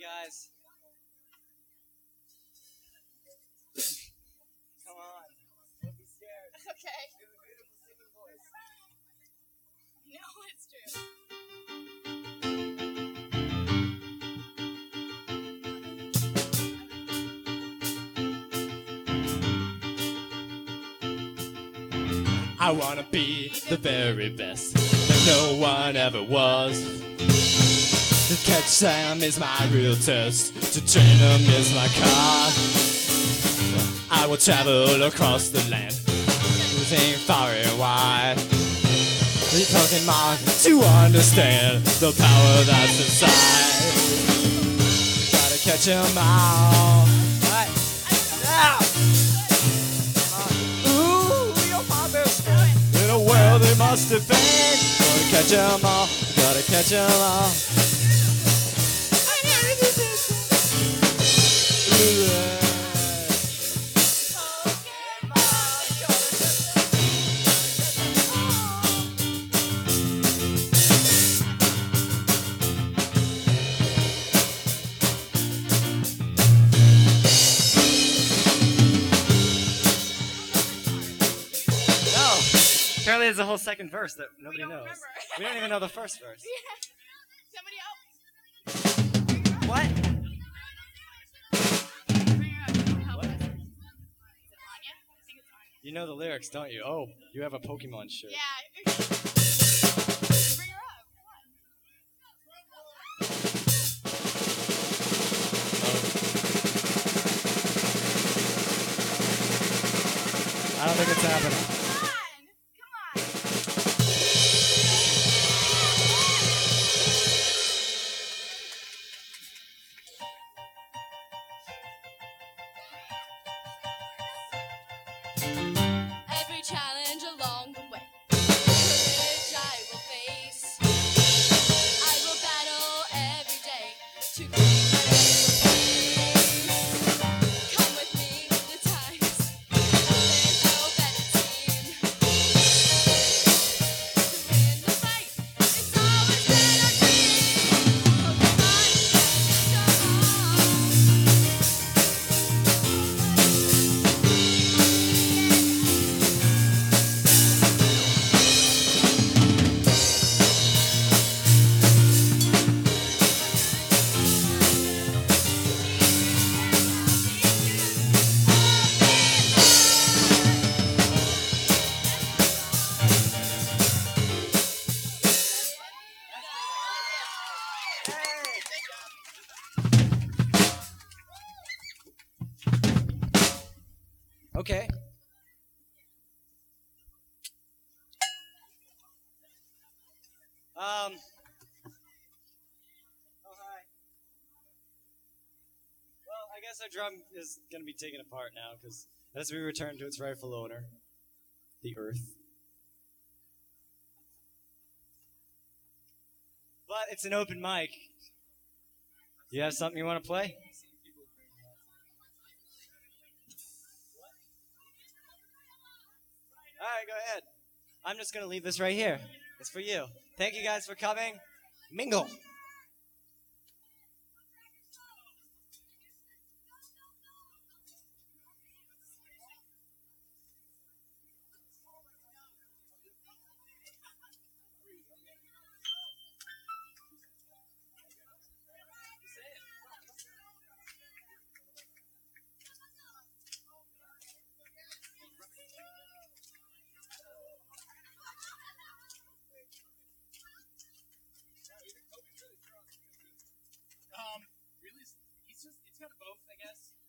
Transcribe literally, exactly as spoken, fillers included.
guys. Come on. Don't be scared. Okay. You have a beautiful singing voice. No, it's true. I wanna be the very best that no one ever was. To catch them is my real test. To train them is my car. I will travel across the land, using far and wide. The Pokemon to understand the power that's inside. Gotta catch 'em all. Right. Now. Ooh, you're my best friend. In a world they must have been. Gotta catch 'em all. Gotta catch 'em all. Apparently there's a whole second verse that nobody don't knows. remember. We don't even know the first verse. Yeah. Somebody else. What? Bring her up. Help What? us. Is it Anya? I think it's Anya. You know the lyrics, don't you? Oh, you have a Pokemon shirt. Yeah. Bring her up. Come on. I don't think it's happening. Come on. Come on. Every challenge along the way, courage I will face. I will battle every day to gain my victory. Come with me, the times. There's no better team to win the fight. It's always been our dream. Pokemon, Okay. Um. Oh, hi. Well, I guess our drum is going to be taken apart now because as we return to its rightful owner, the Earth. But it's an open mic. You have something you want to play? All right, go ahead. I'm just going to leave this right here. It's for you. Thank you guys for coming. Mingle. Um, really, it's just, it's kind of both, I guess.